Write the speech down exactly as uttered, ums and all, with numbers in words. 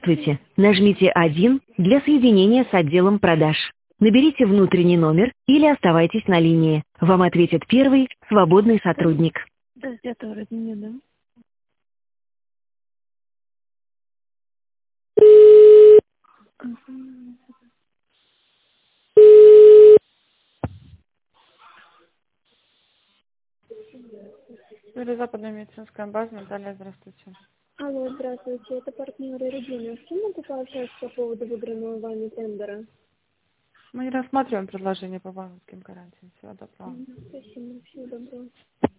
Здравствуйте. Нажмите один для соединения с отделом продаж. Наберите внутренний номер или оставайтесь на линии. Вам ответит первый свободный сотрудник. Да, где-то вроде не, да? Мгм. Северо-западная медицинская база. Наталья, здравствуйте. Алло, здравствуйте, это партнеры Регина. С кем могу пообщаться по поводу выигранного вами тендера? Мы не рассматриваем предложение по банковским гарантиям. Всего доброго. Мгм, спасибо, всего доброго.